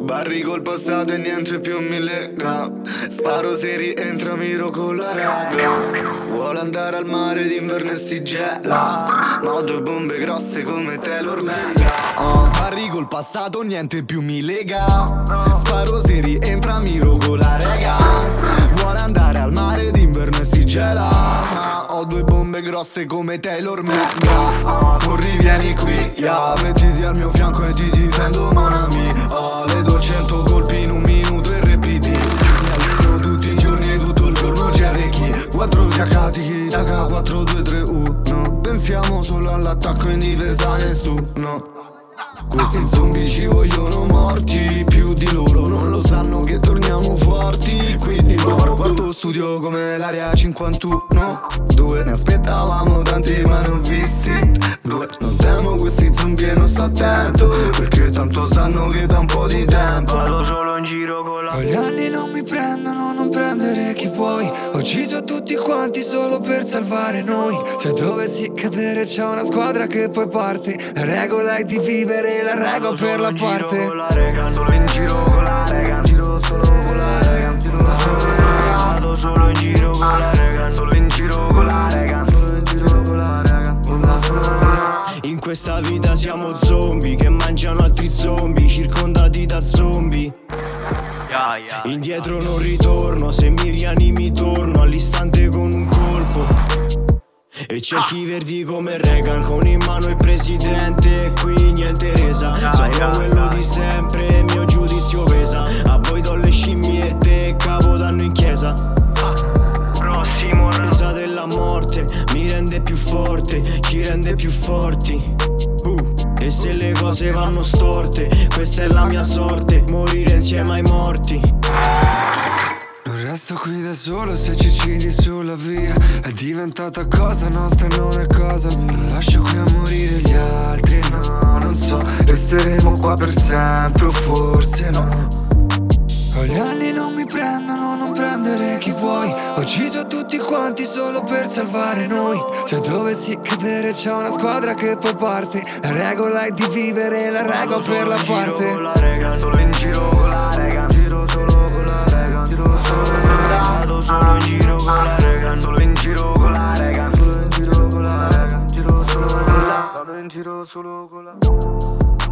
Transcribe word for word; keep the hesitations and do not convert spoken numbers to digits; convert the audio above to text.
Barri col passato e niente più mi lega. Sparo se rientra, miro con la raga. Vuole andare al mare d'inverno e si gela, ma ho due bombe grosse come Taylor Mega. uh. Barri col passato, niente più mi lega. Sparo se rientra, miro con la raga. Vuole andare al mare d'inverno e si gela, ma ho due bombe grosse come Taylor Mega. Corri, vieni qui, yeah. Mettiti al mio fianco e ti difendo, mon ami. uh, Le do cento colpi in un minuto e repiti. Mi alleno tutti i giorni, tutto il giorno Jerry. Quattro fiaccati, H quattro due tre uno. Pensiamo solo all'attacco, in difesa nessuno. Questi zombie ci vogliono morti, più di loro non lo sanno che torniamo forti. Quindi loro guardo studio come l'area cinquantuno. Due ne aspettavamo tanti ma non visti. Due non temo questi zombie e non sto attento, perché tanto sanno che da un po' di tempo vado solo in giro con la... Gli anni non mi prendono, non prendere chi vuoi. Ho ucciso tutti quanti solo per salvare noi. Se dovessi cadere c'è una squadra che poi parte. La regola è di vivere, la regola per la parte. Solo in giro con la rega, giro solo con la rega, giro solo. Vado solo in giro con la rega, solo in giro con la rega, solo in giro con la rega, con la sola. In questa vita siamo zombie che mangiano altri zombie, circondati da zombie. Indietro non ritorno, se mi rianimi torno all'istante con un colpo. E c'è chi verdi come Reagan, con in mano il presidente, e qui niente resa. Sono quello di sempre, il mio giudizio pesa. A voi do le scimmiette e capodanno in chiesa. Prossimo resa della morte, mi rende più forte, ci rende più forti. uh. E se le cose vanno storte, questa è la mia sorte, morire insieme ai morti. Non resto qui da solo se ci uccidi sulla via. È diventata cosa nostra e non è cosa mia. Non lascio qui a morire gli altri, no, non so. Resteremo qua per sempre o forse no. Gli anni non mi prendono, non prendere chi vuoi. Ho ucciso tutti quanti solo per salvare noi. Se dovessi cadere c'è una squadra che poi parte. La regola è di vivere, la regola per la parte. Solo in giro con la rega, giro solo con la rega, giro solo. Vado solo in giro con la rega, solo in giro con la rega, solo in giro con la rega, giro solo con la. Vado in giro solo con la.